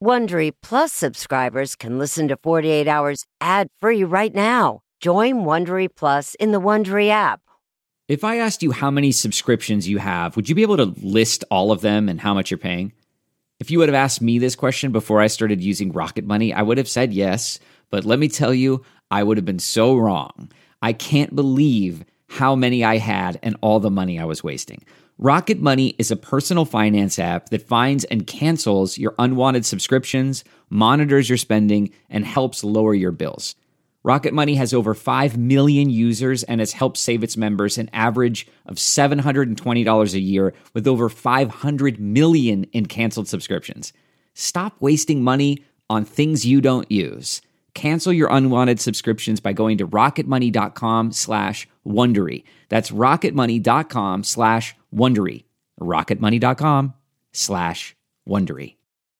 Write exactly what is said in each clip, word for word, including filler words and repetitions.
Wondery Plus subscribers can listen to forty-eight hours ad-free right now. Join Wondery Plus in the Wondery app. If I asked you how many subscriptions you have, would you be able to list all of them and how much you're paying? If you would have asked me this question before I started using Rocket Money, I would have said yes, but let me tell you, I would have been so wrong. I can't believe how many I had and all the money I was wasting. Rocket Money is a personal finance app that finds and cancels your unwanted subscriptions, monitors your spending, and helps lower your bills. Rocket Money has over five million users and has helped save its members an average of seven hundred twenty dollars a year with over five hundred million in canceled subscriptions. Stop wasting money on things you don't use. Cancel your unwanted subscriptions by going to rocketmoney.com slash Wondery. That's rocketmoney.com slash Wondery. rocketmoney.com slash Wondery.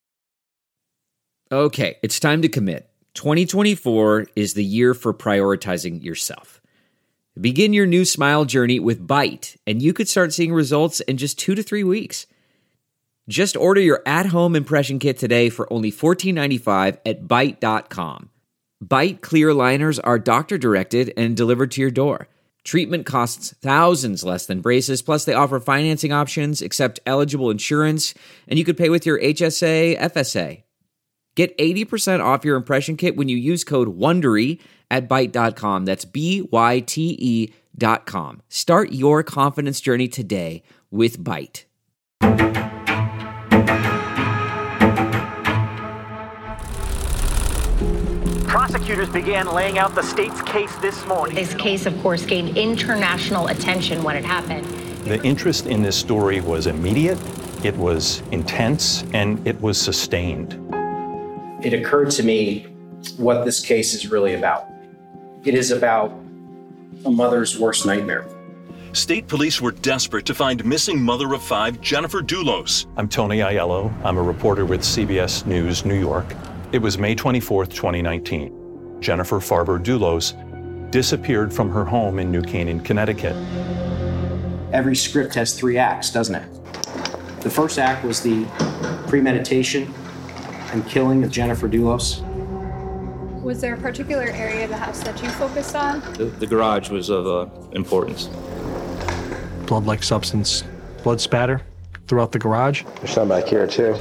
Okay, it's time to commit. twenty twenty-four is the year for prioritizing yourself. Begin your new smile journey with Byte, and you could start seeing results in just two to three weeks. Just order your at-home impression kit today for only fourteen ninety-five at byte dot com. Byte clear liners are doctor-directed and delivered to your door. Treatment costs thousands less than braces, plus they offer financing options, accept eligible insurance, and you could pay with your H S A, F S A. Get eighty percent off your impression kit when you use code WONDERY at byte dot com. That's B Y T E dot com. Start your confidence journey today with Byte. Prosecutors began laying out the state's case this morning. This case, of course, gained international attention when it happened. The interest in this story was immediate, it was intense, and it was sustained. It occurred to me what this case is really about. It is about a mother's worst nightmare. State police were desperate to find missing mother of five, Jennifer Dulos. I'm Tony Aiello. I'm a reporter with C B S News New York. It was May twenty-fourth, twenty nineteen. Jennifer Farber Dulos disappeared from her home in New Canaan, Connecticut. Every script has three acts, doesn't it? The first act was the premeditation and killing of Jennifer Dulos. Was there a particular area of the house that you focused on? The, the garage was of uh, importance. Blood-like substance, blood spatter throughout the garage. There's some back here, too.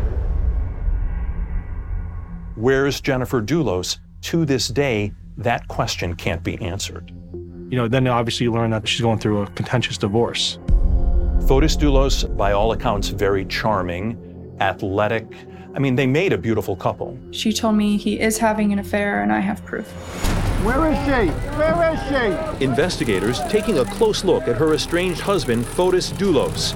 Where's Jennifer Dulos? To this day, that question can't be answered. You know, then obviously you learn that she's going through a contentious divorce. Fotis Dulos, by all accounts, very charming, athletic. I mean, they made a beautiful couple. She told me he is having an affair, and I have proof. Where is she? Where is she? Investigators taking a close look at her estranged husband, Fotis Dulos.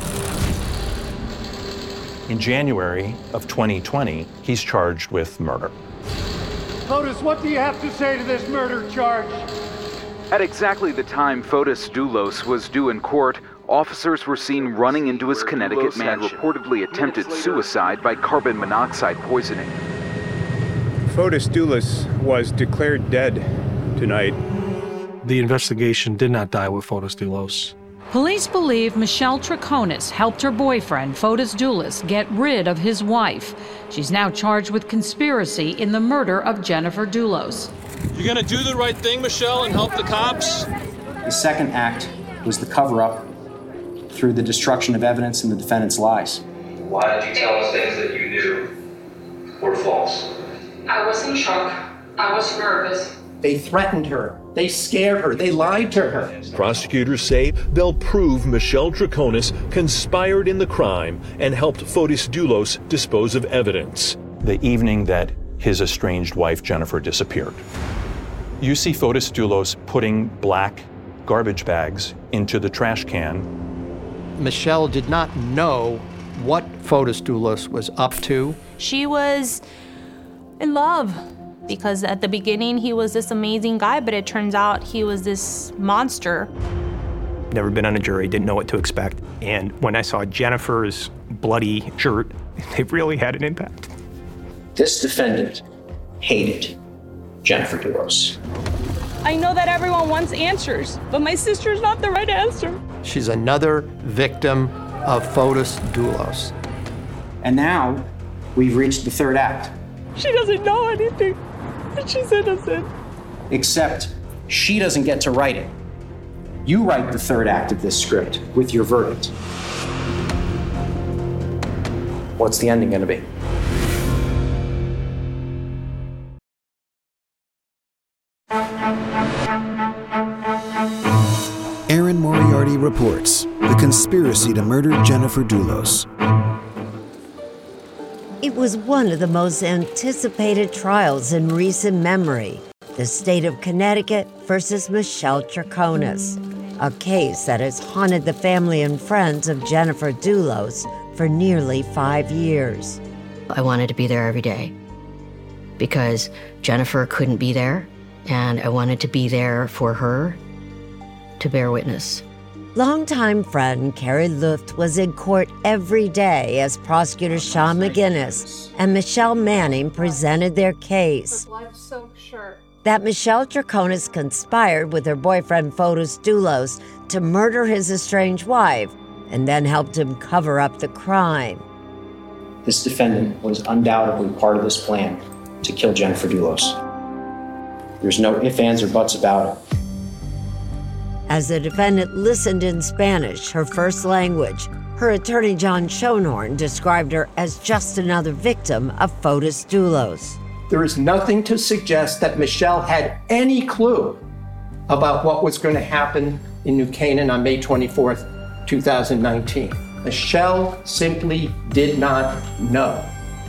In January of twenty twenty, he's charged with murder. Fotis, what do you have to say to this murder charge? At exactly the time Fotis Dulos was due in court, officers were seen running into his Connecticut mansion, reportedly attempted suicide by carbon monoxide poisoning. Fotis Dulos was declared dead tonight. The investigation did not die with Fotis Dulos. Police believe Michelle Troconis helped her boyfriend, Fotis Dulos, get rid of his wife. She's now charged with conspiracy in the murder of Jennifer Dulos. You gonna do the right thing, Michelle, and help the cops? The second act was the cover-up through the destruction of evidence and the defendant's lies. Why did you tell us things that you knew were false? I was in shock. I was nervous. They threatened her. They scared her. They lied to her. Prosecutors say they'll prove Michelle Troconis conspired in the crime and helped Fotis Dulos dispose of evidence. The evening that his estranged wife, Jennifer, disappeared. You see Fotis Dulos putting black garbage bags into the trash can. Michelle did not know what Fotis Dulos was up to. She was in love. Because at the beginning, he was this amazing guy, but it turns out he was this monster. Never been on a jury, didn't know what to expect. And when I saw Jennifer's bloody shirt, it really had an impact. This defendant hated Jennifer Dulos. I know that everyone wants answers, but my sister's not the right answer. She's another victim of Fotis Dulos. And now, We've reached the third act. She doesn't know anything. She's innocent. Except she doesn't get to write it. You write the third act of this script with your verdict. What's the ending going to be? Erin Moriarty reports the conspiracy to murder Jennifer Dulos. It was one of the most anticipated trials in recent memory. The state of Connecticut versus Michelle Troconis, a case that has haunted the family and friends of Jennifer Dulos for nearly five years. I wanted to be there every day because Jennifer couldn't be there, and I wanted to be there for her to bear witness. Longtime friend Carrie Luft was in court every day as prosecutor Sean McGinnis and Michelle Manning presented their case. That Michelle Troconis conspired with her boyfriend Fotis Dulos to murder his estranged wife and then helped him cover up the crime. This defendant was undoubtedly part of this plan to kill Jennifer Dulos. There's no ifs, ands, or buts about it. As the defendant listened in Spanish, her first language, her attorney John Schoenhorn described her as just another victim of Fotis Dulos. There is nothing to suggest that Michelle had any clue about what was going to happen in New Canaan on May twenty-fourth, two thousand nineteen. Michelle simply did not know.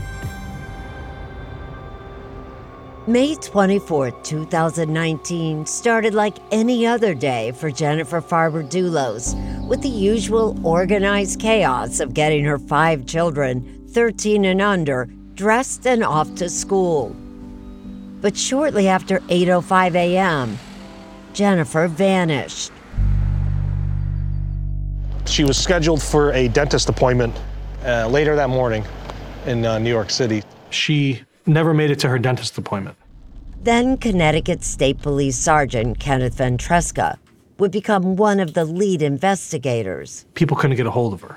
May twenty-fourth, two thousand nineteen started like any other day for Jennifer Farber Dulos, with the usual organized chaos of getting her five children, thirteen and under, dressed and off to school. But shortly after eight oh five a.m., Jennifer vanished. She was scheduled for a dentist appointment uh, later that morning in uh, New York City. She never made it to her dentist appointment. Then Connecticut State Police Sergeant Kenneth Ventresca would become one of the lead investigators. People couldn't get a hold of her.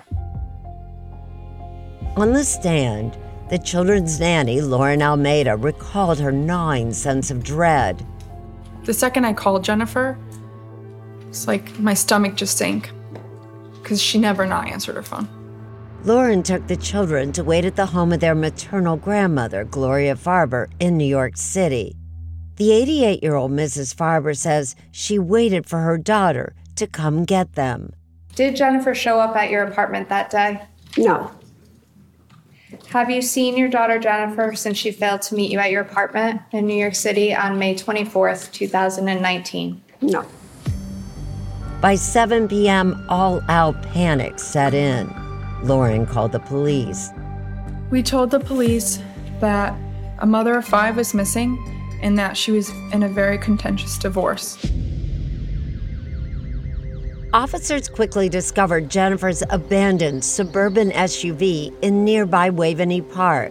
On the stand, the children's nanny, Lauren Almeida, recalled her gnawing sense of dread. The second I called Jennifer, it's like my stomach just sank because she never not answered her phone. Lauren took the children to wait at the home of their maternal grandmother, Gloria Farber, in New York City. The eighty-eight-year-old Missus Farber says she waited for her daughter to come get them. Did Jennifer show up at your apartment that day? No. Have you seen your daughter Jennifer since she failed to meet you at your apartment in New York City on May twenty-fourth, two thousand nineteen? No. By seven p.m., all-out panic set in. Lauren called the police. We told the police that a mother of five was missing and that she was in a very contentious divorce. Officers quickly discovered Jennifer's abandoned suburban S U V in nearby Waveney Park.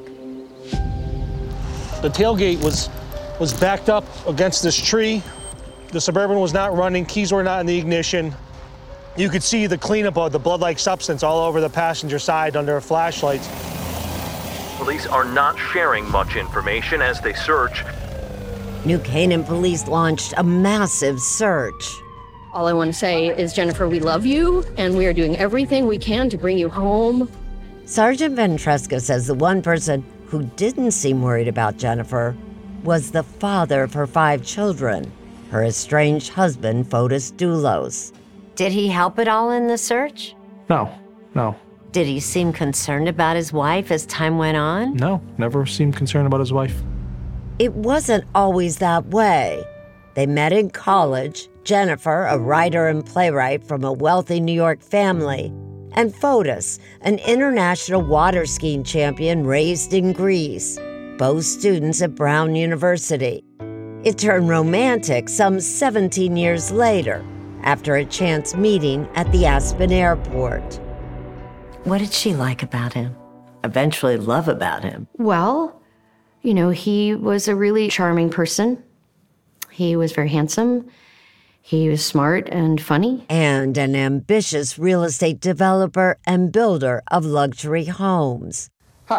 The tailgate was, was backed up against this tree. The Suburban was not running, keys were not in the ignition. You could see the cleanup of the blood-like substance all over the passenger side under flashlights. Police are not sharing much information as they search. New Canaan police launched a massive search. All I want to say is, Jennifer, we love you, and we are doing everything we can to bring you home. Sergeant Ventresca says the one person who didn't seem worried about Jennifer was the father of her five children, her estranged husband, Fotis Dulos. Did he help at all in the search? No, no. Did he seem concerned about his wife as time went on? No, never seemed concerned about his wife. It wasn't always that way. They met in college, Jennifer, a writer and playwright from a wealthy New York family, and Fotis, an international water skiing champion raised in Greece, both students at Brown University. It turned romantic some seventeen years later, after a chance meeting at the Aspen airport. What did she like about him? Eventually love about him? Well, you know, he was a really charming person. He was very handsome. He was smart and funny. And an ambitious real estate developer and builder of luxury homes. Hi,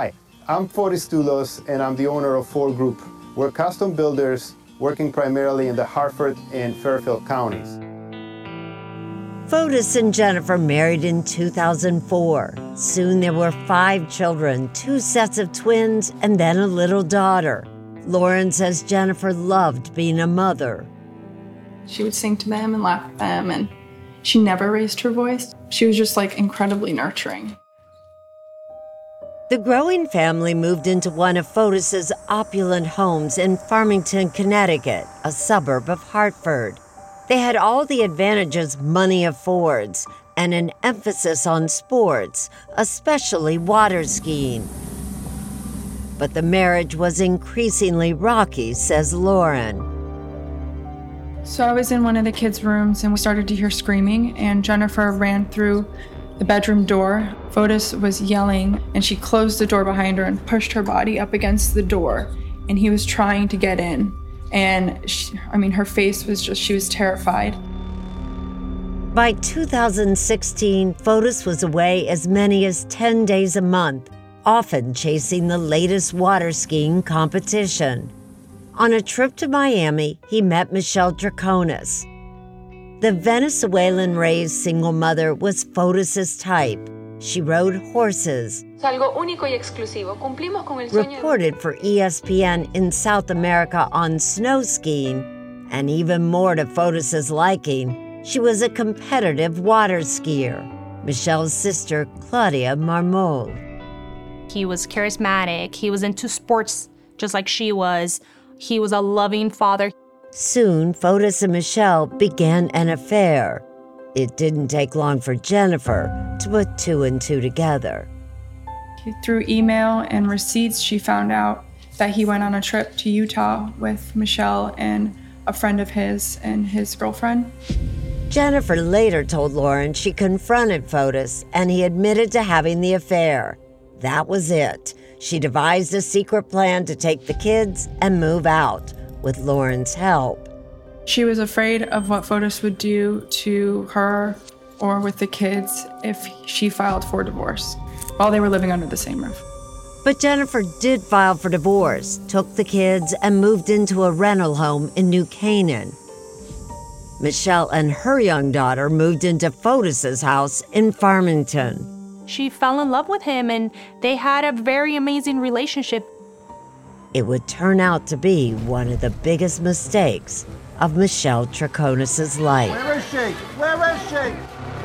I'm Fotis Doulos, and I'm the owner of Ford Group. We're custom builders working primarily in the Hartford and Fairfield counties. Fotis and Jennifer married in two thousand four. Soon there were five children, two sets of twins, and then a little daughter. Lauren says Jennifer loved being a mother. She would sing to them and laugh at them, and she never raised her voice. She was just like incredibly nurturing. The growing family moved into one of Fotis's opulent homes in Farmington, Connecticut, a suburb of Hartford. They had all the advantages money affords and an emphasis on sports, especially water skiing. But the marriage was increasingly rocky, says Lauren. So I was in one of the kids' rooms and we started to hear screaming, and Jennifer ran through the bedroom door. Fotis was yelling, and she closed the door behind her and pushed her body up against the door, and he was trying to get in. And she, I mean, her face was just, she was terrified. By two thousand sixteen, Fotis was away as many as ten days a month, often chasing the latest water skiing competition. On a trip to Miami, he met Michelle Troconis. The Venezuelan-raised single mother was Fotis's type. She rode horses, reported for E S P N in South America on snow skiing, and even more to Fotis's liking, she was a competitive water skier. Michelle's sister, Claudia Marmol. He was charismatic. He was into sports just like she was. He was a loving father. Soon, Fotis and Michelle began an affair. It didn't take long for Jennifer to put two and two together. Through email and receipts, she found out that he went on a trip to Utah with Michelle and a friend of his and his girlfriend. Jennifer later told Lauren she confronted Fotis, and he admitted to having the affair. That was it. She devised a secret plan to take the kids and move out, with Lauren's help. She was afraid of what Fotis would do to her or with the kids if she filed for divorce while they were living under the same roof. But Jennifer did file for divorce, took the kids, and moved into a rental home in New Canaan. Michelle and her young daughter moved into Fotis's house in Farmington. She fell in love with him, and they had a very amazing relationship. It would turn out to be one of the biggest mistakes of Michelle Troconis' life. Where is she? Where is she?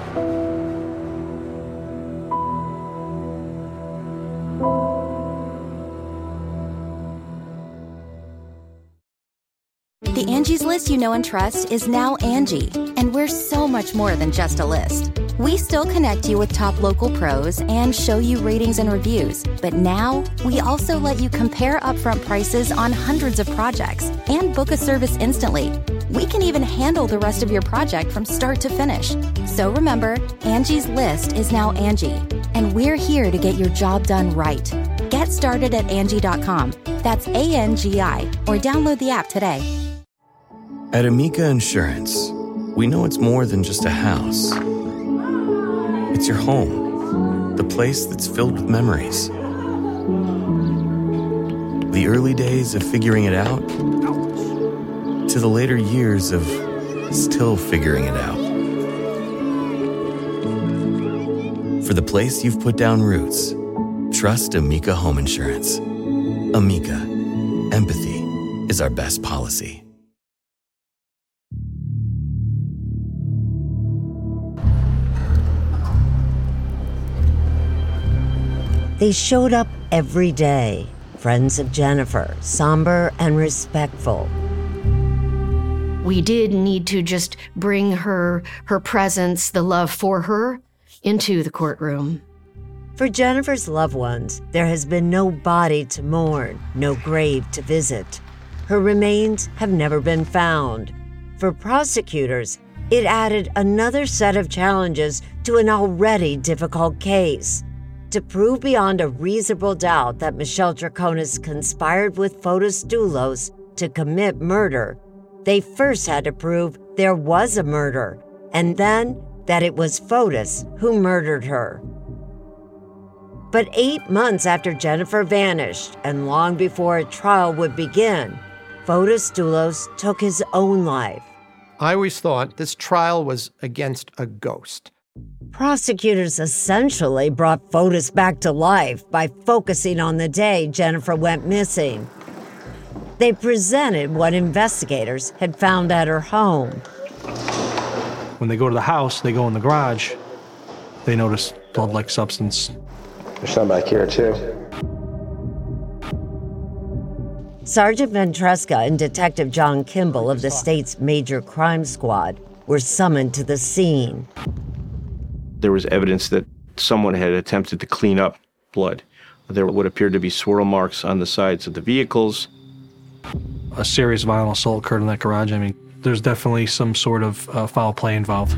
The Angie's List you know and trust is now Angie, and we're so much more than just a list. We still connect you with top local pros and show you ratings and reviews, but now we also let you compare upfront prices on hundreds of projects and book a service instantly. We can even handle the rest of your project from start to finish. So remember, Angie's List is now Angie, and we're here to get your job done right. Get started at Angie dot com. That's A N G I, or download the app today. At Amica Insurance, we know it's more than just a house. It's your home, the place that's filled with memories. The early days of figuring it out, to the later years of still figuring it out. For the place you've put down roots, trust Amica Home Insurance. Amica, empathy is our best policy. They showed up every day, friends of Jennifer, somber and respectful. We did need to just bring her, her presence, the love for her, into the courtroom. For Jennifer's loved ones, there has been no body to mourn, no grave to visit. Her remains have never been found. For prosecutors, it added another set of challenges to an already difficult case. To prove beyond a reasonable doubt that Michelle Troconis conspired with Fotis Doulos to commit murder, they first had to prove there was a murder, and then that it was Fotis who murdered her. But eight months after Jennifer vanished, and long before a trial would begin, Fotis Doulos took his own life. I always thought this trial was against a ghost. Prosecutors essentially brought Fotis back to life by focusing on the day Jennifer went missing. They presented what investigators had found at her home. When they go to the house, they go in the garage, they notice blood-like substance. There's some back here, too. Sergeant Ventresca and Detective John Kimball of the state's major crime squad were summoned to the scene. There was evidence that someone had attempted to clean up blood. There would appear to be swirl marks on the sides of the vehicles. A serious violent assault occurred in that garage. I mean, there's definitely some sort of uh, foul play involved.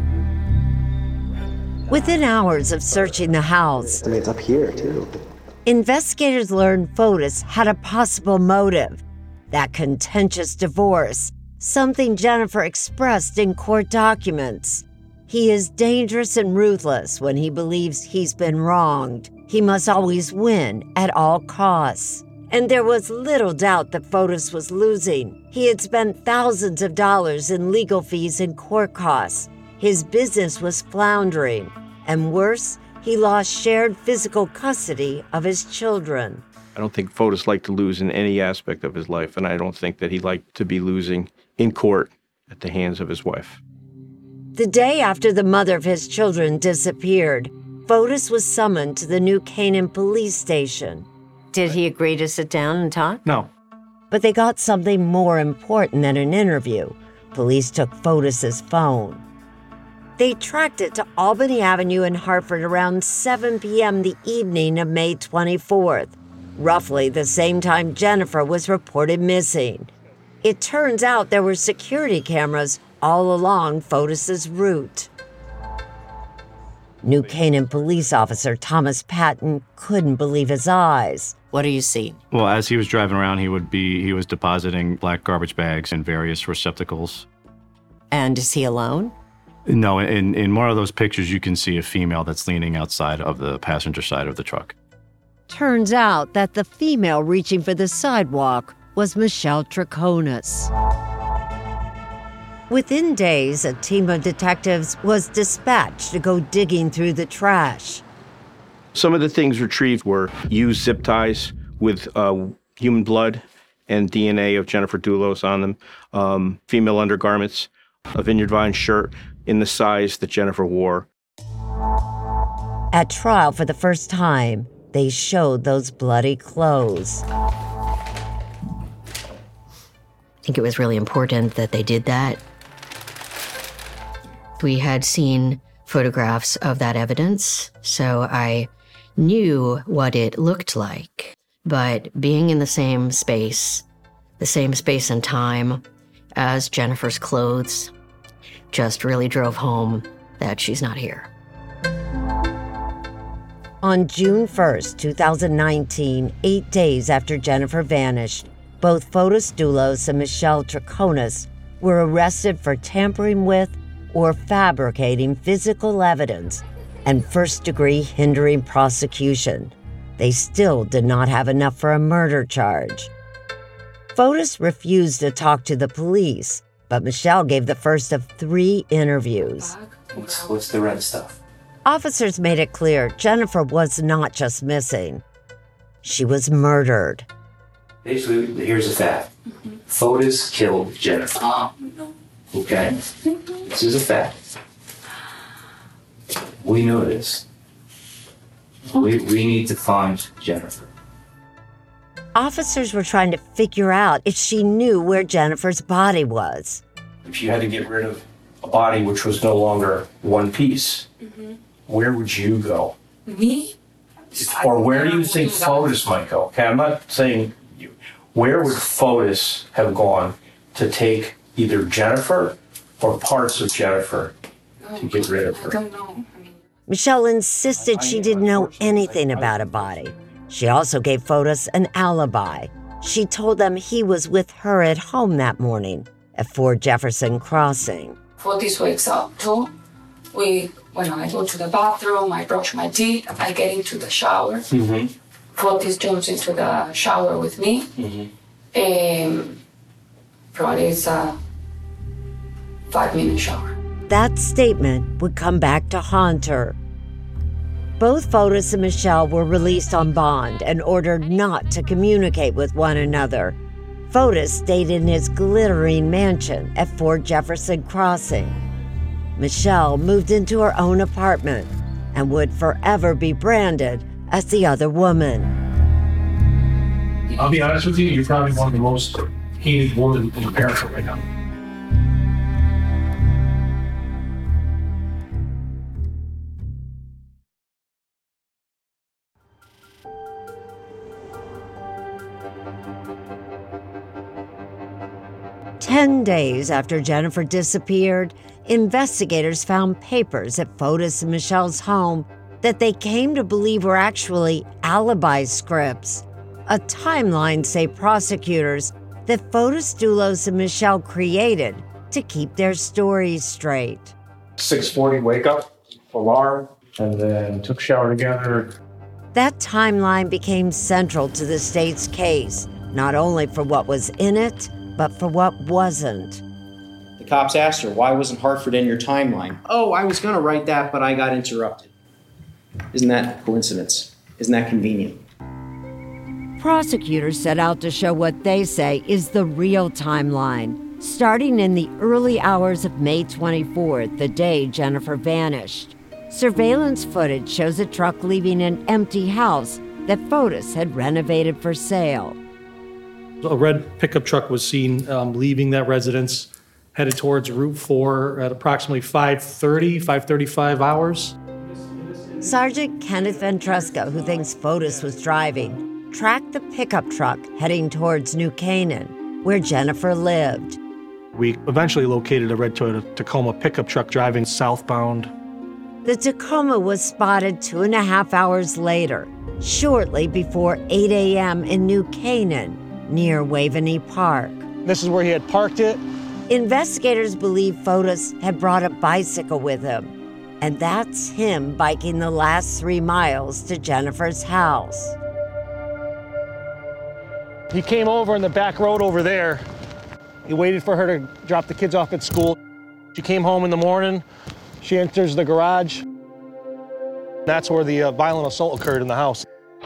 Within hours of searching the house, I mean, it's up here, too. Investigators learned Fotis had a possible motive, that contentious divorce, something Jennifer expressed in court documents. He is dangerous and ruthless when he believes he's been wronged. He must always win at all costs. And there was little doubt that Fotis was losing. He had spent thousands of dollars in legal fees and court costs. His business was floundering. And worse, he lost shared physical custody of his children. I don't think Fotis liked to lose in any aspect of his life, and I don't think that he liked to be losing in court at the hands of his wife. The day after the mother of his children disappeared, Fotis was summoned to the New Canaan police station. Did he agree to sit down and talk? No. But they got something more important than an interview. Police took Fotis's phone. They tracked it to Albany Avenue in Hartford around seven p.m. the evening of May twenty-fourth, roughly the same time Jennifer was reported missing. It turns out there were security cameras all along Fotis's route. New Canaan police officer Thomas Patton couldn't believe his eyes. What do you see? Well, as he was driving around, he would be he was depositing black garbage bags in various receptacles. And is he alone? No, in, in one of those pictures, you can see a female that's leaning outside of the passenger side of the truck. Turns out that the female reaching for the sidewalk was Michelle Troconis. Within days, a team of detectives was dispatched to go digging through the trash. Some of the things retrieved were used zip ties with uh, human blood and D N A of Jennifer Doulos on them, um, female undergarments, a Vineyard Vines shirt in the size that Jennifer wore. At trial for the first time, they showed those bloody clothes. I think it was really important that they did that. We had seen photographs of that evidence, so I knew what it looked like. But being in the same space, the same space and time as Jennifer's clothes, just really drove home that she's not here. On June first, two thousand nineteen, eight days after Jennifer vanished, both Fotis Doulos and Michelle Troconis were arrested for tampering with or fabricating physical evidence and first-degree hindering prosecution. They still did not have enough for a murder charge. Fotis refused to talk to the police, but Michelle gave the first of three interviews. What's, what's the red stuff? Officers made it clear Jennifer was not just missing. She was murdered. Basically, here's the fact. Mm-hmm. Fotis killed Jennifer. Oh, no. Okay? This is a fact. We know this. We, we need to find Jennifer. Officers were trying to figure out if she knew where Jennifer's body was. If you had to get rid of a body which was no longer one piece, mm-hmm. where would you go? Me? Or where do you think Fotis might go? Okay, I'm not saying you. Where would Fotis have gone to take either Jennifer or parts of Jennifer to get rid of her? I don't know. Michelle insisted she didn't know anything about a body. She also gave Fotis an alibi. She told them he was with her at home that morning at Fort Jefferson Crossing. Fotis wakes up too, We, when I go to the bathroom, I brush my teeth, I get into the shower. Mm-hmm. Fotis jumps into the shower with me. Mm-hmm. Um, probably it's a five-minute shower. That statement would come back to haunt her. Both Fotis and Michelle were released on bond and ordered not to communicate with one another. Fotis stayed in his glittering mansion at Fort Jefferson Crossing. Michelle moved into her own apartment and would forever be branded as the other woman. I'll be honest with you, you're probably one of the most hated women in America right now. Ten days after Jennifer disappeared, investigators found papers at Fotis and Michelle's home that they came to believe were actually alibi scripts. A timeline, say prosecutors, that Fotis Dulos and Michelle created to keep their stories straight. six forty wake up, alarm, and then took a shower together. That timeline became central to the state's case, not only for what was in it, but for what wasn't. The cops asked her, why wasn't Hartford in your timeline? Oh, I was going to write that, but I got interrupted. Isn't that a coincidence? Isn't that convenient? Prosecutors set out to show what they say is the real timeline, starting in the early hours of May twenty-fourth, the day Jennifer vanished. Surveillance footage shows a truck leaving an empty house that Fotis had renovated for sale. A red pickup truck was seen um, leaving that residence, headed towards Route four at approximately five thirty, five thirty-five hours. Sergeant Kenneth Ventresca, who thinks Fotis was driving, tracked the pickup truck heading towards New Canaan, where Jennifer lived. We eventually located a red Toyota Tacoma pickup truck driving southbound. The Tacoma was spotted two and a half hours later, shortly before eight a.m. in New Canaan, near Waveney Park. This is where he had parked it. Investigators believe Fotis had brought a bicycle with him, and that's him biking the last three miles to Jennifer's house. He came over in the back road over there. He waited for her to drop the kids off at school. She came home in the morning. She enters the garage. That's where the uh, violent assault occurred in the house.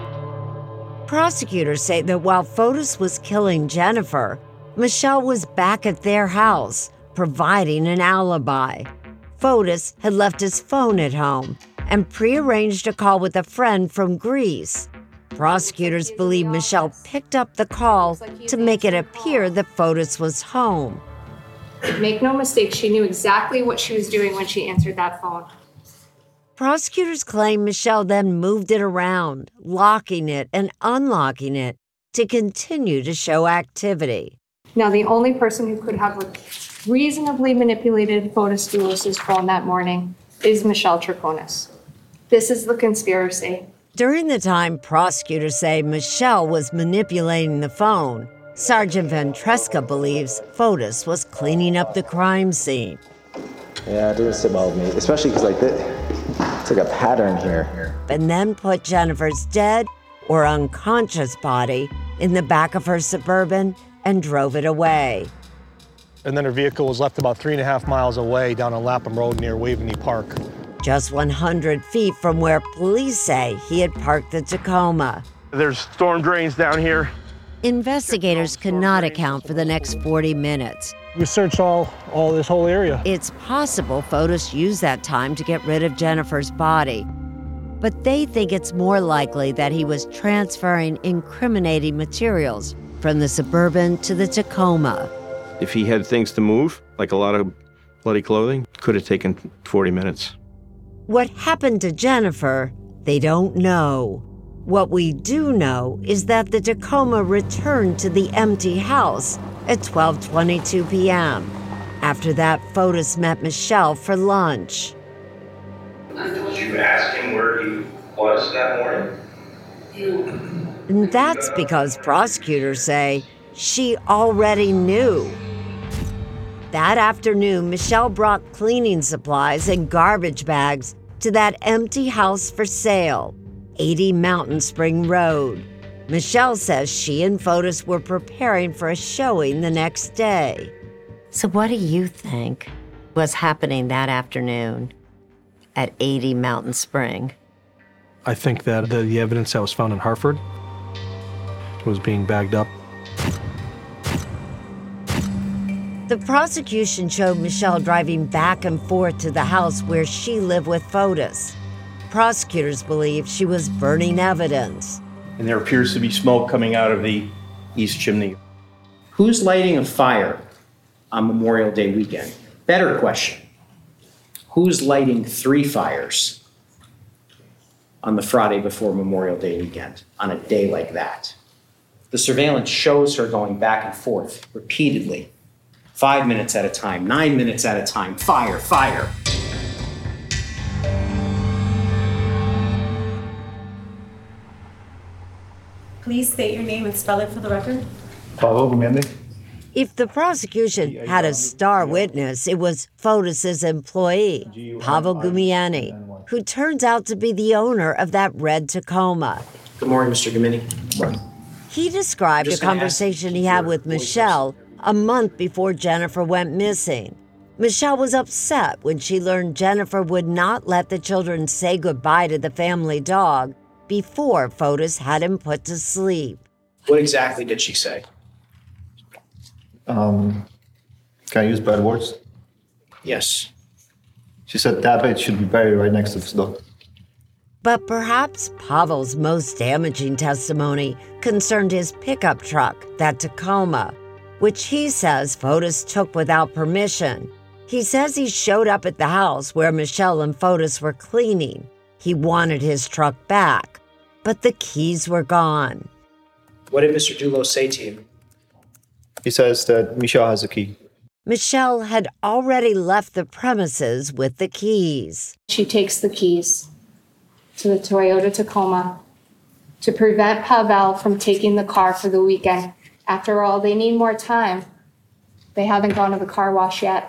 Prosecutors say that while Fotis was killing Jennifer, Michelle was back at their house, providing an alibi. Fotis had left his phone at home and prearranged a call with a friend from Greece. Prosecutors believe Michelle picked up the call to make it appear that Fotis was home. Make no mistake, she knew exactly what she was doing when she answered that phone. Prosecutors claim Michelle then moved it around, locking it and unlocking it to continue to show activity. Now, the only person who could have reasonably manipulated Fotis Dulos' phone that morning is Michelle Troconis. This is the conspiracy. During the time prosecutors say Michelle was manipulating the phone, Sergeant Ventresca believes Fotis was cleaning up the crime scene. Yeah, it doesn't sit well with me, especially because like this, it's like a pattern here. And then put Jennifer's dead or unconscious body in the back of her Suburban and drove it away. And then her vehicle was left about three and a half miles away down on Lapham Road near Waveney Park. Just one hundred feet from where police say he had parked the Tacoma. There's storm drains down here. Investigators could not account for the next forty minutes. We searched all, all this whole area. It's possible Fotis used that time to get rid of Jennifer's body. But they think it's more likely that he was transferring incriminating materials from the Suburban to the Tacoma. If he had things to move, like a lot of bloody clothing, could have taken forty minutes. What happened to Jennifer, they don't know. What we do know is that the Tacoma returned to the empty house at twelve twenty-two p.m. After that, Fotis met Michelle for lunch. Did you ask him where he was that morning? And that's because prosecutors say she already knew. That afternoon, Michelle brought cleaning supplies and garbage bags to that empty house for sale, eighty Mountain Spring Road. Michelle says she and Fotis were preparing for a showing the next day. So what do you think was happening that afternoon at eighty Mountain Spring? I think that the, the evidence that was found in Hartford was being bagged up. The prosecution showed Michelle driving back and forth to the house where she lived with Fotis. Prosecutors believe she was burning evidence. And there appears to be smoke coming out of the east chimney. Who's lighting a fire on Memorial Day weekend? Better question. Who's lighting three fires on the Friday before Memorial Day weekend on a day like that? The surveillance shows her going back and forth repeatedly, five minutes at a time, nine minutes at a time, fire, fire. Please state your name and spell it for the record. Pavel Gumiani. If the prosecution had a star witness, it was Fotis's employee, Pavel Gumiani, who turns out to be the owner of that red Tacoma. Good morning, Mister Gumiani. He described a conversation he had with Michelle a month before Jennifer went missing. Michelle was upset when she learned Jennifer would not let the children say goodbye to the family dog before Fotis had him put to sleep. What exactly did she say? Um, can I use bad words? Yes. She said that bed should be buried right next to this dog. But perhaps Pavel's most damaging testimony concerned his pickup truck, that Tacoma, which he says Fotis took without permission. He says he showed up at the house where Michelle and Fotis were cleaning. He wanted his truck back, but the keys were gone. What did Mister Dulos say to you? He says that Michelle has a key. Michelle had already left the premises with the keys. She takes the keys to the Toyota Tacoma to prevent Pavel from taking the car for the weekend. After all, they need more time. They haven't gone to the car wash yet.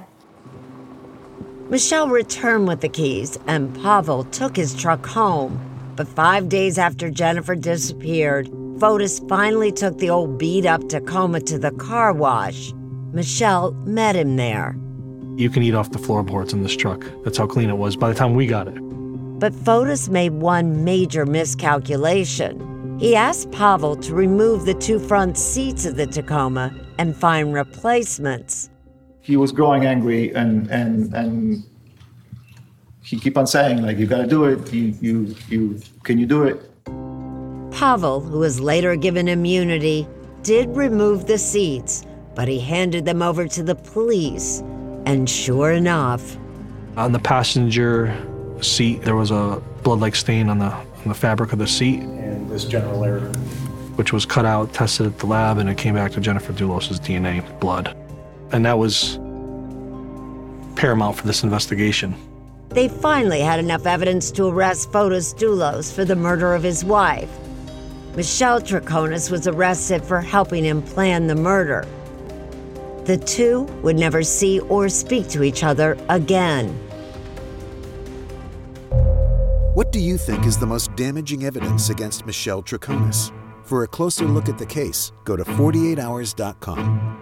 Michelle returned with the keys, and Pavel took his truck home. But five days after Jennifer disappeared, Fotis finally took the old beat-up Tacoma to the car wash. Michelle met him there. You can eat off the floorboards in this truck. That's how clean it was by the time we got it. But Fotis made one major miscalculation. He asked Pavel to remove the two front seats of the Tacoma and find replacements. He was growing angry, and and and he kept on saying, like, you gotta do it. You you you can you do it? Pavel, who was later given immunity, did remove the seats, but he handed them over to the police. And sure enough, on the passenger seat, there was a blood-like stain on the on the fabric of the seat. And this general area, which was cut out, tested at the lab, and it came back to Jennifer Dulos' D N A blood. And that was paramount for this investigation. They finally had enough evidence to arrest Fotis Dulos for the murder of his wife. Michelle Troconis was arrested for helping him plan the murder. The two would never see or speak to each other again. What do you think is the most damaging evidence against Michelle Troconis? For a closer look at the case, go to forty-eight hours dot com.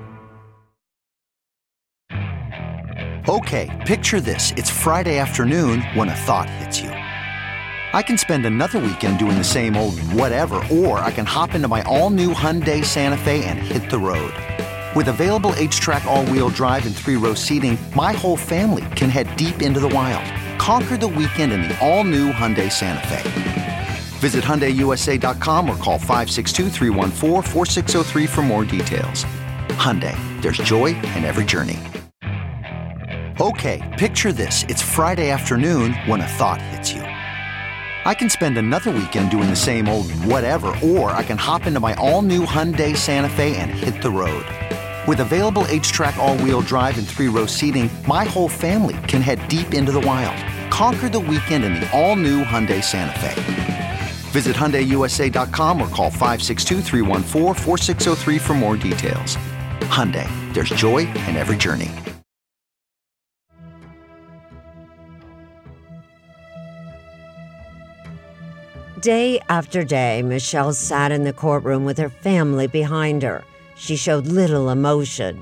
Okay, picture this. It's Friday afternoon when a thought hits you. I can spend another weekend doing the same old whatever, or I can hop into my all-new Hyundai Santa Fe and hit the road. With available H-Track all-wheel drive and three-row seating, my whole family can head deep into the wild. Conquer the weekend in the all-new Hyundai Santa Fe. Visit Hyundai U S A dot com or call five six two, three one four, four six zero three for more details. Hyundai, there's joy in every journey. Okay, picture this. It's Friday afternoon when a thought hits you. I can spend another weekend doing the same old whatever, or I can hop into my all-new Hyundai Santa Fe and hit the road. With available H-Track all-wheel drive and three-row seating, my whole family can head deep into the wild. Conquer the weekend in the all-new Hyundai Santa Fe. Visit Hyundai U S A dot com or call five six two, three one four, four six zero three for more details. Hyundai, there's joy in every journey. Day after day, Michelle sat in the courtroom with her family behind her. She showed little emotion,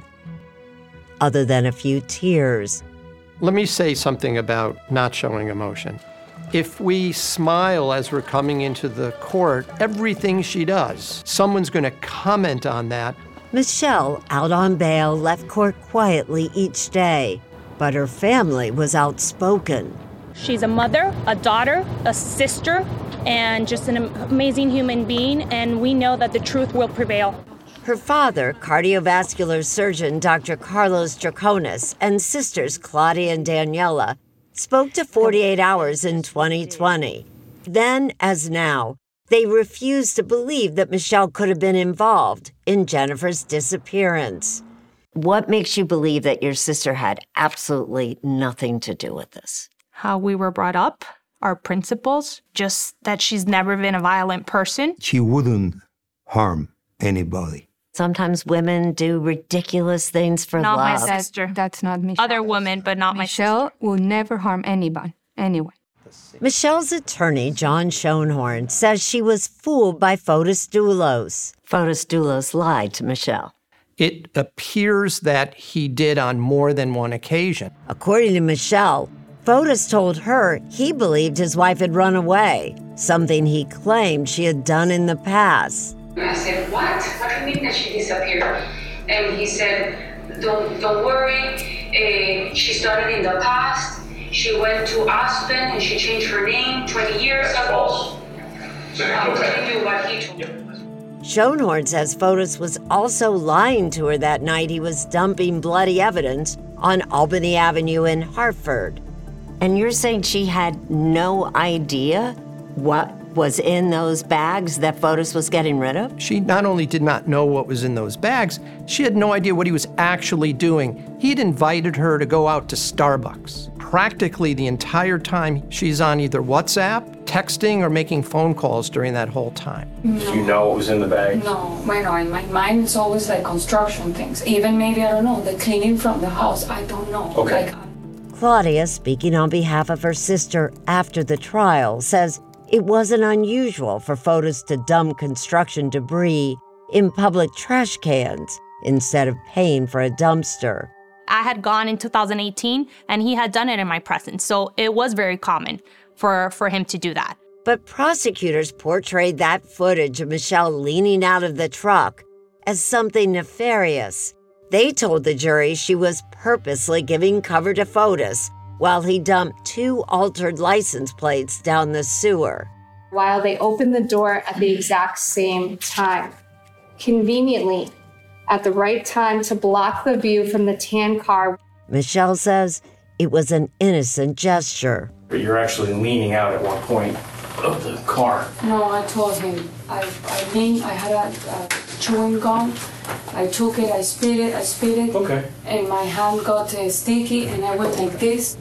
other than a few tears. Let me say something about not showing emotion. If we smile as we're coming into the court, everything she does, someone's going to comment on that. Michelle, out on bail, left court quietly each day, but her family was outspoken. She's a mother, a daughter, a sister, and just an amazing human being, and we know that the truth will prevail. Her father, cardiovascular surgeon Doctor Carlos Draconis, and sisters Claudia and Daniela spoke to forty-eight hours in twenty twenty. Then, as now, they refused to believe that Michelle could have been involved in Jennifer's disappearance. What makes you believe that your sister had absolutely nothing to do with this? How we were brought up, our principles, just that she's never been a violent person. She wouldn't harm anybody. Sometimes women do ridiculous things for not love. Not my sister. That's not Michelle. Other women, but not Michelle my sister. will never harm anyone, anyone. Michelle's attorney, John Schoenhorn, says she was fooled by Fotis Doulos. Fotis Doulos lied to Michelle. It appears that he did on more than one occasion. According to Michelle, Fotis told her he believed his wife had run away, something he claimed she had done in the past. I said, what? What do you mean that she disappeared? And he said, don't, don't worry. Uh, she started in the past. She went to Aspen and she changed her name twenty years ago. I'm telling you what he told me. Schoenhorn says Fotis was also lying to her that night he was dumping bloody evidence on Albany Avenue in Hartford. And you're saying she had no idea what was in those bags that Fotis was getting rid of? She not only did not know what was in those bags, she had no idea what he was actually doing. He had invited her to go out to Starbucks. Practically the entire time, she's on either WhatsApp, texting, or making phone calls during that whole time. No. Do you know what was in the bag? No, I know. In my mind, it's always like construction things. Even maybe, I don't know, the cleaning from the house. I don't know. Okay. Like, Claudia, speaking on behalf of her sister after the trial, says it wasn't unusual for Fotis to dump construction debris in public trash cans instead of paying for a dumpster. I had gone in two thousand eighteen, and he had done it in my presence, so it was very common for, for him to do that. But prosecutors portrayed that footage of Michelle leaning out of the truck as something nefarious. They told the jury she was purposely giving cover to Fotis while he dumped two altered license plates down the sewer. While they opened the door at the exact same time, conveniently, at the right time to block the view from the tan car. Michelle says it was an innocent gesture. But you're actually leaning out at one point of the car. no, I told him. I, I leaned, I had a, a chewing gum. I took it, I spit it, I spit it. Okay. And my hand got uh, sticky, and I went like this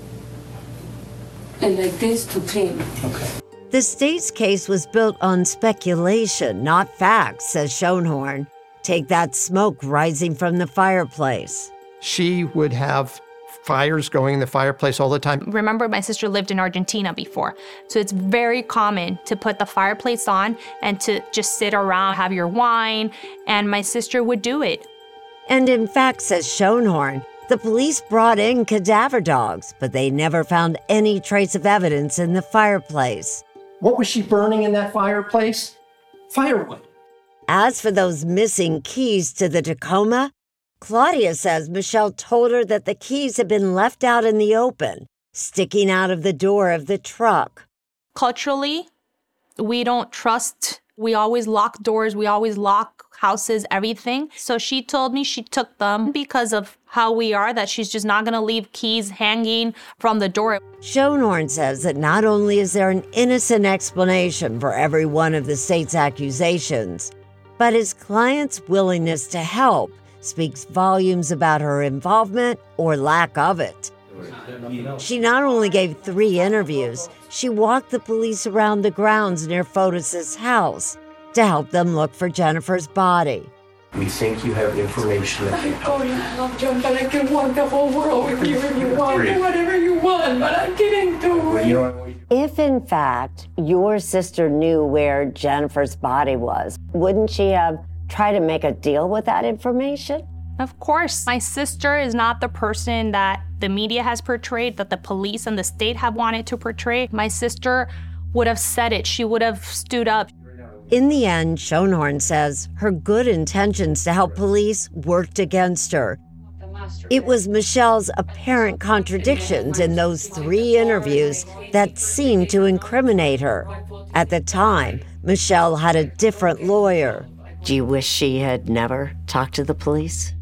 and like this to clean. Okay. The state's case was built on speculation, not facts, says Schoenhorn. Take that smoke rising from the fireplace. She would have fires going in the fireplace all the time. Remember, my sister lived in Argentina before, so it's very common to put the fireplace on and to just sit around, have your wine, and my sister would do it. And in fact, says Schoenhorn, the police brought in cadaver dogs, but they never found any trace of evidence in the fireplace. What was she burning in that fireplace? Firewood. As for those missing keys to the Tacoma, Claudia says Michelle told her that the keys had been left out in the open, sticking out of the door of the truck. Culturally, we don't trust. We always lock doors. We always lock houses, everything. So she told me she took them because of how we are, that she's just not going to leave keys hanging from the door. Schoenhorn says that not only is there an innocent explanation for every one of the state's accusations, but his client's willingness to help speaks volumes about her involvement or lack of it. She not only gave three interviews, she walked the police around the grounds near Fotis' house to help them look for Jennifer's body. We think you have information that can help. Oh, yeah, I love John, but I can want the whole world with you if you want. Great. Do whatever you want, but I can't do Well, it. you know, If, in fact, your sister knew where Jennifer's body was, wouldn't she have tried to make a deal with that information? Of course, my sister is not the person that the media has portrayed, that the police and the state have wanted to portray. My sister would have said it. She would have stood up. In the end, Schoenhorn says her good intentions to help police worked against her. It was Michelle's apparent contradictions in those three interviews that seemed to incriminate her. At the time, Michelle had a different lawyer. Do you wish she had never talked to the police?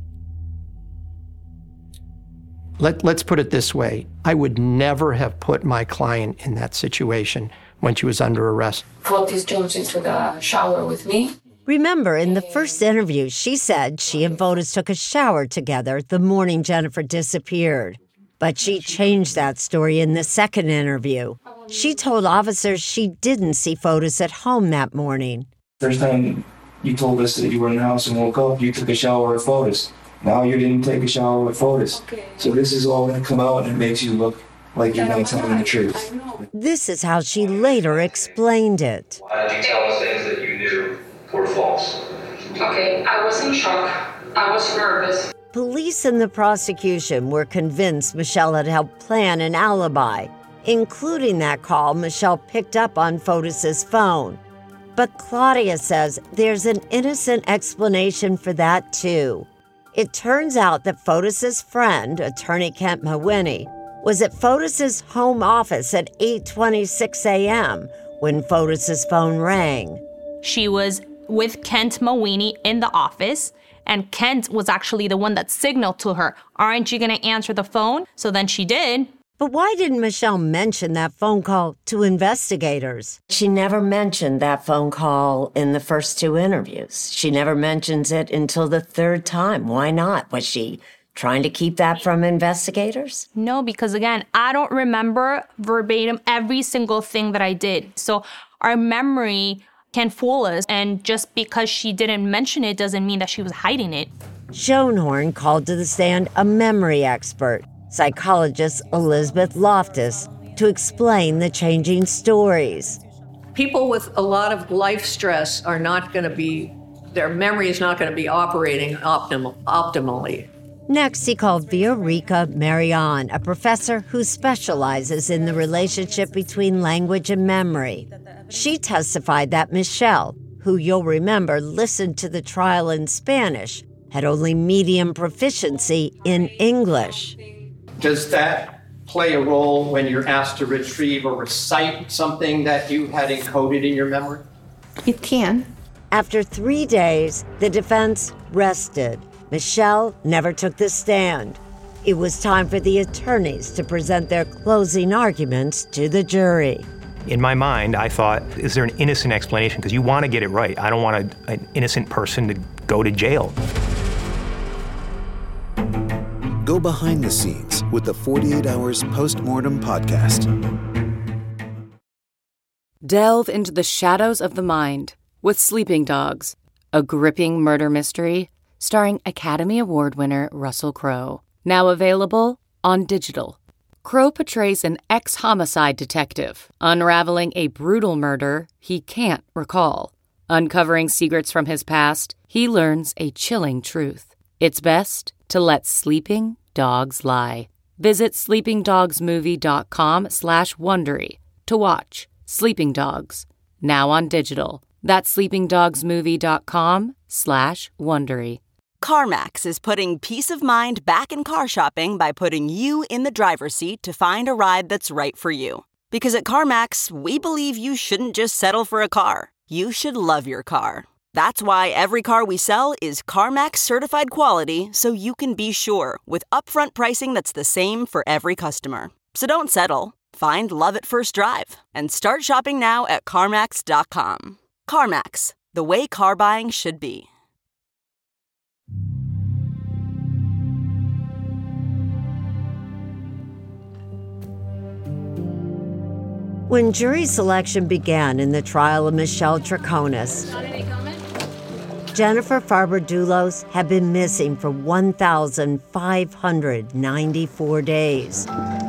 Let, let's put it this way. I would never have put my client in that situation when she was under arrest. Fotis Jones into the shower with me. Remember, in the first interview, she said she and Fotis took a shower together the morning Jennifer disappeared. But she changed that story in the second interview. She told officers she didn't see Fotis at home that morning. First time you told us that you were in the house and woke up, you took a shower with Fotis. Now you didn't take a shower with Fotis. So this is all going to come out and it makes you look like you're not telling the truth. This is how she later explained it. Why did you tell us things that you knew were false? Okay, I was in shock. I was nervous. Police and the prosecution were convinced Michelle had helped plan an alibi, including that call Michelle picked up on Fotis's phone. But Claudia says there's an innocent explanation for that, too. It turns out that Fotis's friend, attorney Kent Mawhinney, was at Fotis's home office at eight twenty-six a.m. when Fotis's phone rang. She was with Kent Mawhinney in the office, and Kent was actually the one that signaled to her, aren't you going to answer the phone? So then she did. But why didn't Michelle mention that phone call to investigators? She never mentioned that phone call in the first two interviews. She never mentions it until the third time. Why not? Was she trying to keep that from investigators? No, because again, I don't remember verbatim every single thing that I did. So our memory can fool us, and just because she didn't mention it doesn't mean that she was hiding it. Schoenhorn called to the stand a memory expert, psychologist Elizabeth Loftus, to explain the changing stories. People with a lot of life stress are not going to be, their memory is not going to be operating optimal, optimally. Next, he called Viorica Marian, a professor who specializes in the relationship between language and memory. She testified that Michelle, who you'll remember listened to the trial in Spanish, had only medium proficiency in English. Does that play a role when you're asked to retrieve or recite something that you had encoded in your memory? It can. After three days, the defense rested. Michelle never took the stand. It was time for the attorneys to present their closing arguments to the jury. In my mind, I thought, is there an innocent explanation? Because you want to get it right. I don't want a, an innocent person to go to jail. Go behind the scenes with the forty-eight hours Postmortem podcast. Delve into the shadows of the mind with Sleeping Dogs, a gripping murder mystery starring Academy Award winner Russell Crowe. Now available on digital. Crowe portrays an ex-homicide detective unraveling a brutal murder he can't recall. Uncovering secrets from his past, he learns a chilling truth. It's best to let sleeping dogs lie. Visit sleepingdogsmovie.com slash Wondery to watch Sleeping Dogs, now on digital. That's sleepingdogsmovie.com slash Wondery. CarMax is putting peace of mind back in car shopping by putting you in the driver's seat to find a ride that's right for you. Because at CarMax, we believe you shouldn't just settle for a car. You should love your car. That's why every car we sell is CarMax certified quality, so you can be sure with upfront pricing that's the same for every customer. So don't settle. Find love at first drive and start shopping now at CarMax dot com. CarMax, the way car buying should be. When jury selection began in the trial of Michelle Troconis, Jennifer Farber-Dulos had been missing for one thousand five hundred ninety-four days.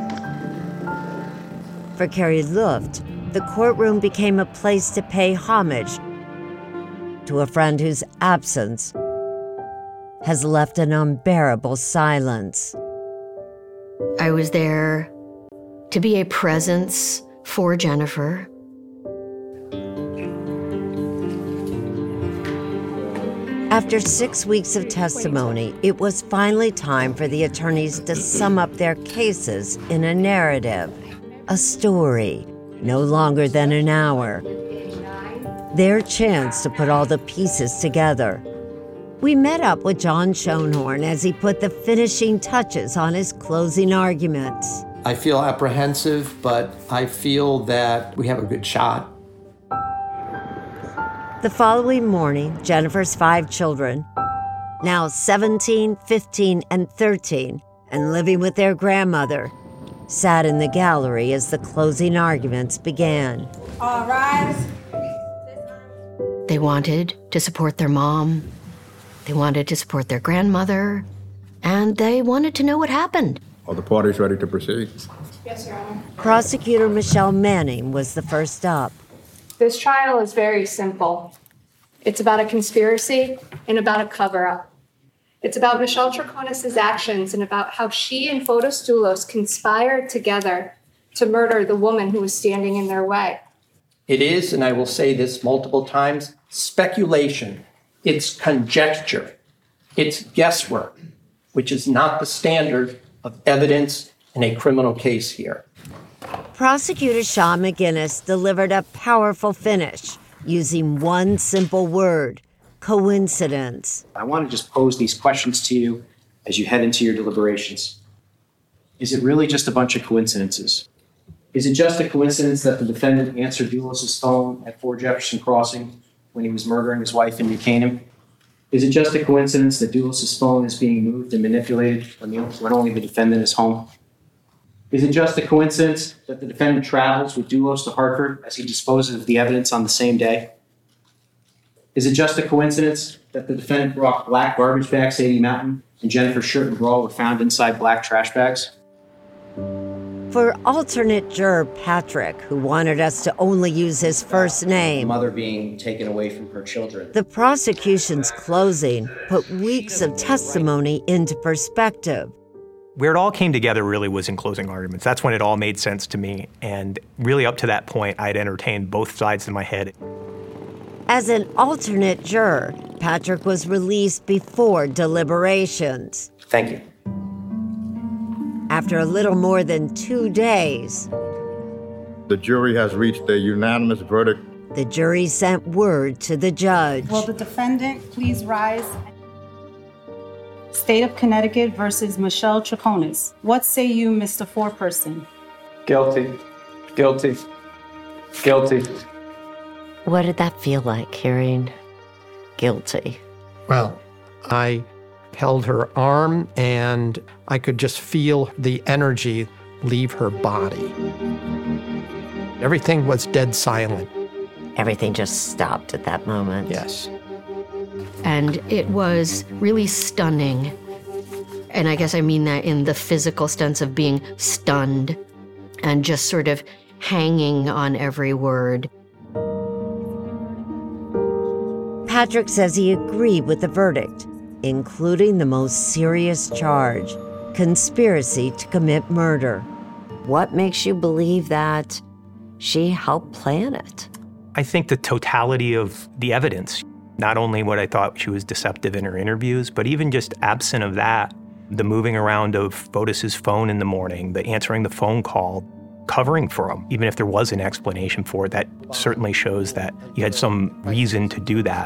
For Carrie Luft, the courtroom became a place to pay homage to a friend whose absence has left an unbearable silence. I was there to be a presence for Jennifer. After six weeks of testimony, it was finally time for the attorneys to sum up their cases in a narrative, a story, no longer than an hour. Their chance to put all the pieces together. We met up with John Schoenhorn as he put the finishing touches on his closing arguments. I feel apprehensive, but I feel that we have a good shot. The following morning, Jennifer's five children, now seventeen, fifteen, and thirteen, and living with their grandmother, sat in the gallery as the closing arguments began. All rise. They wanted to support their mom. They wanted to support their grandmother. And they wanted to know what happened. Are the parties ready to proceed? Yes, Your Honor. Prosecutor Michelle Manning was the first up. This trial is very simple. It's about a conspiracy and about a cover-up. It's about Michelle Troconis' actions and about how she and Fotis Dulos conspired together to murder the woman who was standing in their way. It is, and I will say this multiple times, speculation. It's conjecture. It's guesswork, which is not the standard of evidence in a criminal case here. Prosecutor Sean McGinnis delivered a powerful finish using one simple word, coincidence. I want to just pose these questions to you as you head into your deliberations. Is it really just a bunch of coincidences? Is it just a coincidence that the defendant answered Dulos' phone at four Jefferson Crossing when he was murdering his wife in New Canaan? Is it just a coincidence that Dulos' phone is being moved and manipulated when, the, when only the defendant is home? Is it just a coincidence that the defendant travels with Dulos to Hartford as he disposes of the evidence on the same day? Is it just a coincidence that the defendant brought black garbage bags to Sadie Mountain and Jennifer's shirt and bra were found inside black trash bags? For alternate juror Patrick, who wanted us to only use his first name, Mother being taken away from her children. The prosecution's closing put weeks of testimony into perspective. Where it all came together really was in closing arguments. That's when it all made sense to me. And really up to that point, I'd entertained both sides in my head. As an alternate juror, Patrick was released before deliberations. Thank you. After a little more than two days, The jury has reached a unanimous verdict. the jury sent word to the judge. Will the defendant please rise? State of Connecticut versus Michelle Troconis. What say you, Mister Foreperson? Guilty. Guilty. Guilty. What did that feel like, hearing guilty? Well, I held her arm and I could just feel the energy leave her body. Everything was dead silent. Everything just stopped at that moment. Yes. And it was really stunning. And I guess I mean that in the physical sense of being stunned and just sort of hanging on every word. Patrick says he agreed with the verdict, including the most serious charge, conspiracy to commit murder. What makes you believe that she helped plan it? I think the totality of the evidence, not only what I thought she was deceptive in her interviews, but even just absent of that, the moving around of Fotis' phone in the morning, the answering the phone call, covering for him, even if there was an explanation for it, that certainly shows that you had some reason to do that.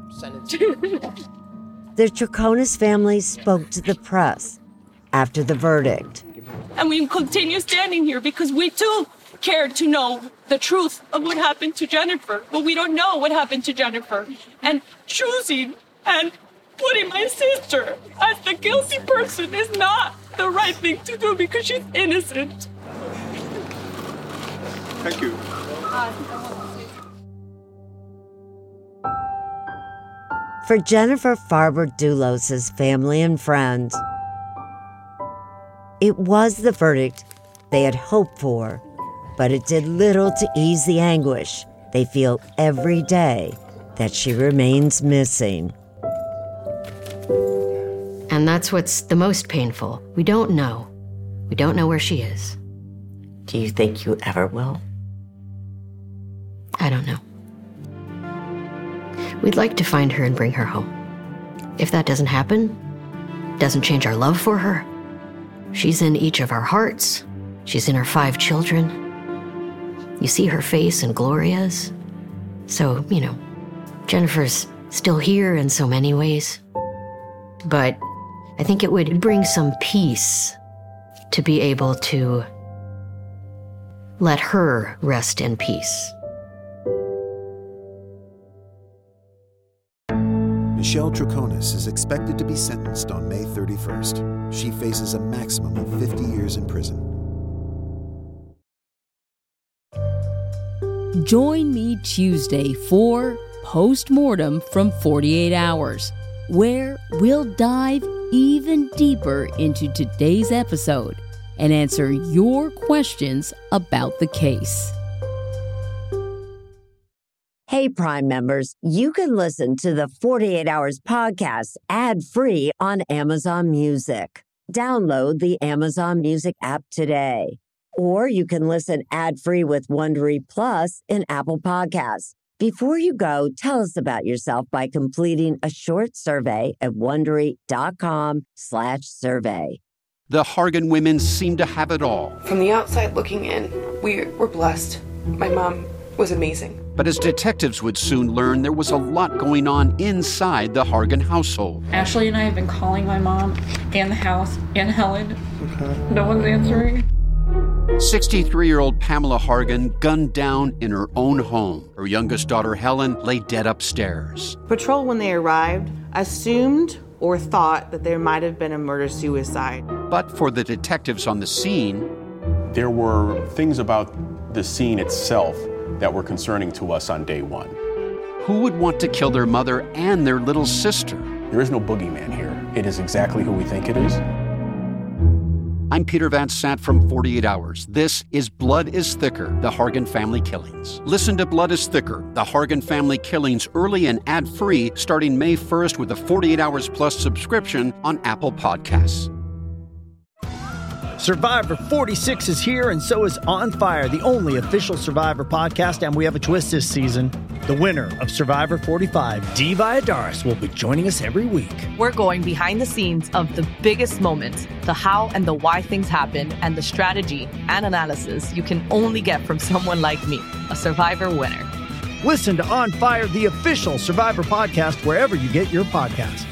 The Troconis family spoke to the press after the verdict. And we continue standing here because we too care to know the truth of what happened to Jennifer. But we don't know what happened to Jennifer. And choosing and putting my sister as the guilty person is not the right thing to do because she's innocent. Thank you. for Jennifer Farber-Dulos' family and friends. It was the verdict they had hoped for, but it did little to ease the anguish they feel every day that she remains missing. And that's what's the most painful. We don't know. We don't know where she is. Do you think you ever will? I don't know. We'd like to find her and bring her home. If that doesn't happen, doesn't change our love for her, she's in each of our hearts. She's in her five children. You see her face and Gloria's. So, you know, Jennifer's still here in so many ways. But I think it would bring some peace to be able to let her rest in peace. Michelle Troconis is expected to be sentenced on May thirty-first. She faces a maximum of fifty years in prison. Join me Tuesday for Postmortem from forty-eight hours, where we'll dive even deeper into today's episode and answer your questions about the case. Hey, Prime members, you can listen to the forty-eight hours podcast ad-free on Amazon Music. Download the Amazon Music app today. Or you can listen ad-free with Wondery Plus in Apple Podcasts. Before you go, tell us about yourself by completing a short survey at Wondery.com slash survey. The Hargan women seem to have it all. From the outside looking in, we were blessed. My mom was amazing. But as detectives would soon learn, there was a lot going on inside the Hargan household. Ashley and I have been calling my mom and the house and Helen. Okay. No one's answering. sixty-three-year-old Pamela Hargan gunned down in her own home. Her youngest daughter, Helen, lay dead upstairs. Patrol, when they arrived, assumed or thought that there might have been a murder-suicide. But for the detectives on the scene, there were things about the scene itself that were concerning to us on day one. Who would want to kill their mother and their little sister? There is no boogeyman here. It is exactly who we think it is. I'm Peter Van Sant from forty-eight hours. This is Blood is Thicker, the Hargan Family Killings. Listen to Blood is Thicker, the Hargan Family Killings early and ad-free starting May first with a forty-eight hours Plus subscription on Apple Podcasts. Survivor forty-six is here, and so is On Fire, the only official Survivor podcast, and we have a twist this season. The winner of Survivor forty-five, Dee Valladares, will be joining us every week. We're going behind the scenes of the biggest moments, the how and the why things happen, and the strategy and analysis you can only get from someone like me, a Survivor winner. Listen to On Fire, the official Survivor podcast, wherever you get your podcasts.